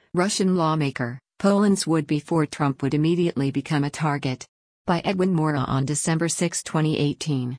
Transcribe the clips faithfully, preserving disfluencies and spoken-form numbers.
Russian lawmaker, Poland's would-be Fort Trump would immediately become a target. By Edwin Mora on December sixth, twenty eighteen.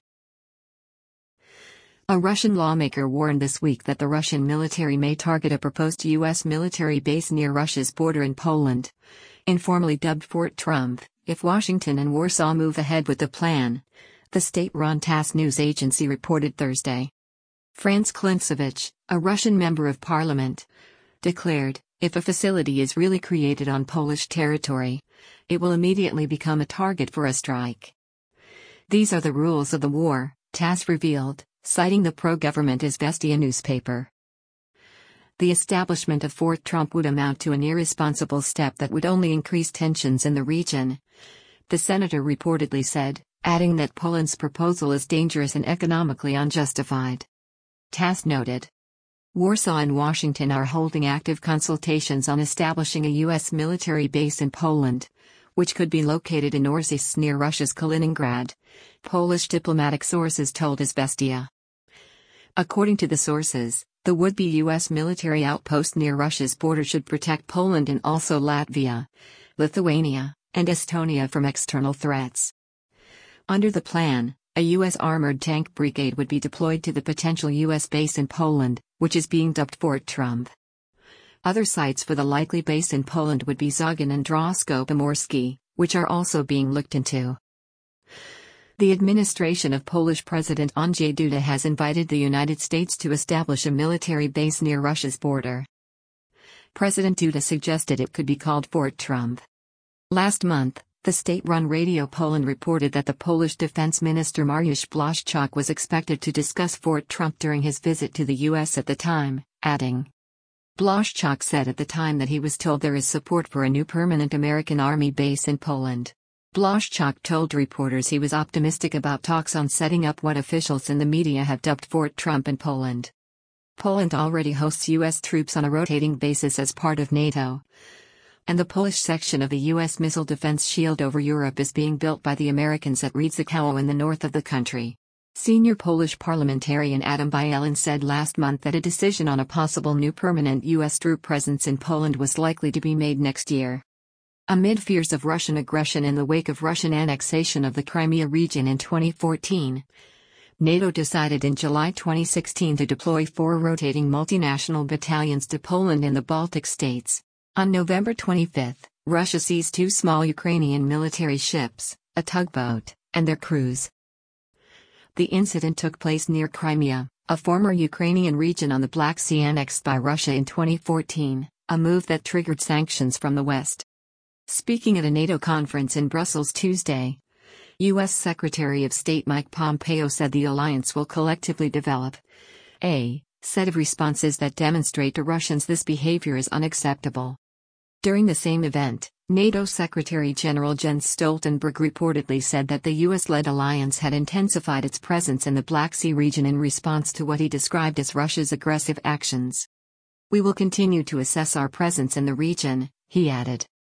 A Russian lawmaker warned this week that the Russian military may target a proposed U S military base near Russia's border in Poland, informally dubbed Fort Trump, if Washington and Warsaw move ahead with the plan, the state-run TASS news agency reported Thursday. Franz Klintsevich, a Russian member of parliament, declared, if a facility is really created on Polish territory, it will immediately become a target for a strike. These are the rules of the war, TASS revealed, citing the pro-government Izvestia newspaper. The establishment of Fort Trump would amount to an irresponsible step that would only increase tensions in the region, the senator reportedly said, adding that Poland's proposal is dangerous and economically unjustified. TASS noted. Warsaw and Washington are holding active consultations on establishing a U S military base in Poland, which could be located in Orzysz near Russia's Kaliningrad, Polish diplomatic sources told Izvestia. According to the sources, the would-be U S military outpost near Russia's border should protect Poland and also Latvia, Lithuania, and Estonia from external threats. Under the plan, a U S armored tank brigade would be deployed to the potential U S base in Poland, which is being dubbed Fort Trump. Other sites for the likely base in Poland would be Zogun and Drosko Pomorskie, which are also being looked into. The administration of Polish President Andrzej Duda has invited the United States to establish a military base near Russia's border. President Duda suggested it could be called Fort Trump. Last month, the state-run Radio Poland reported that the Polish Defense Minister Mariusz Błaszczak was expected to discuss Fort Trump during his visit to the U S at the time, adding. Błaszczak said at the time that he was told there is support for a new permanent American Army base in Poland. Błaszczak told reporters he was optimistic about talks on setting up what officials in the media have dubbed Fort Trump in Poland. Poland already hosts U S troops on a rotating basis as part of NATO, and the Polish section of the U S missile defense shield over Europe is being built by the Americans at Rydzykało in the north of the country. Senior Polish parliamentarian Adam Bielin said last month that a decision on a possible new permanent U S troop presence in Poland was likely to be made next year. Amid fears of Russian aggression in the wake of Russian annexation of the Crimea region in twenty fourteen, NATO decided in July twenty sixteen to deploy four rotating multinational battalions to Poland and the Baltic states. On November twenty-fifth, Russia seized two small Ukrainian military ships, a tugboat, and their crews. The incident took place near Crimea, a former Ukrainian region on the Black Sea annexed by Russia in twenty fourteen, a move that triggered sanctions from the West. Speaking at a NATO conference in Brussels Tuesday, U S Secretary of State Mike Pompeo said the alliance will collectively develop a set of responses that demonstrate to Russians this behavior is unacceptable. During the same event, NATO Secretary General Jens Stoltenberg reportedly said that the U S-led alliance had intensified its presence in the Black Sea region in response to what he described as Russia's aggressive actions. We will continue to assess our presence in the region, he added.